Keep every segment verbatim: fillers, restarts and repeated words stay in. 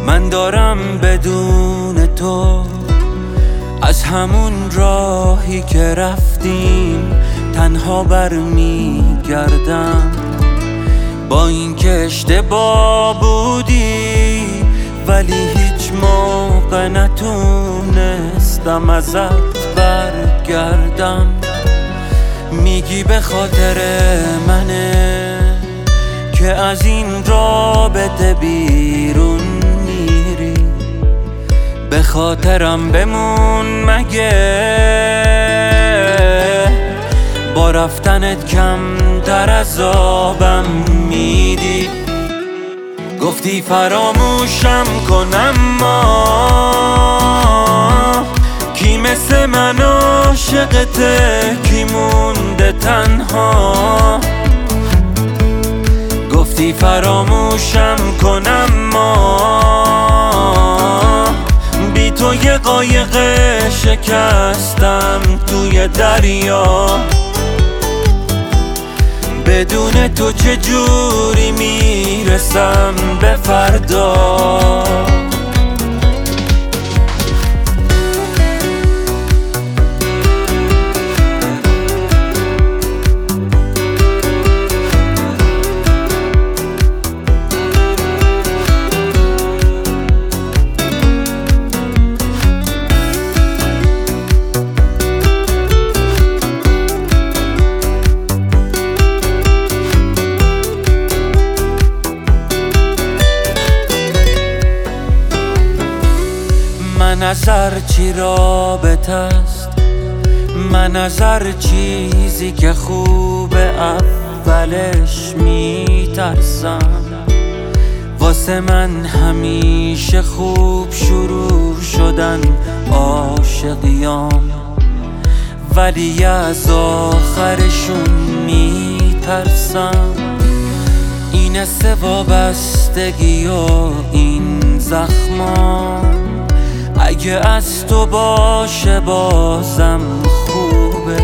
من دارم بدون تو از همون راهی که رفتیم تنها برمیگردم، با اینکه اشتباه بودی ولی هیچ موقع نتونستم ازت برگردم. میگی به خاطر منه که از این رابطه بیرون میری، به خاطرم بمون مگه با رفتنت کم در عذابم میدی. گفتی فراموشم کنم ما کی مثل من عاشقته، کی مونده تنها. گفتی فراموشم کنم ما بی تو یه قایق شکستم توی دریا. بدون تو چجوری میرسم به فردا؟ من از هر چی رابطه است، من از هر چیزی که خوبه اولش میترسم. واسه من همیشه خوب شروع شدن عاشقیام، ولی از آخرشون میترسم. این سه وابستگی و این زخما اگه از تو باشه بازم خوبه.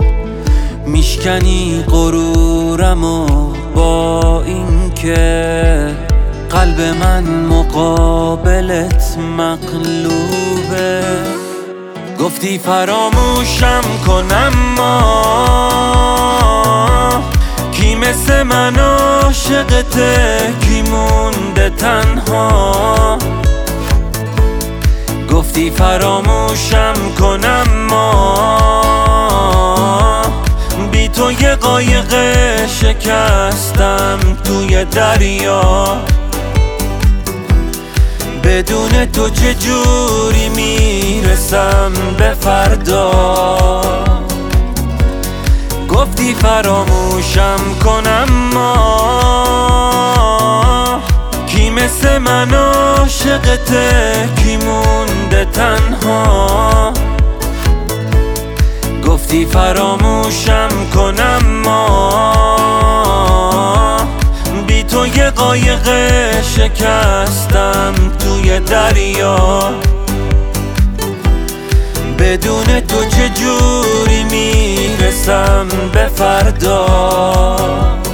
میشکنی غرورم و با این که قلب من مقابلت مقلوبه. گفتی فراموشم کنم ما کی مثل من عاشقته، کی مونده تنها. گفتی فراموشم کنم ما بی تو یه قایق شکستم توی دریا. بدون تو چجوری میرسم به فردا؟ گفتی فراموشم کنم ما کی مثل من عاشقته، کی مونده تنها. گفتی فراموشم کنم ما بی تو یه قایق شکستم توی دریا. بدون تو چجوری میرسم به فردا؟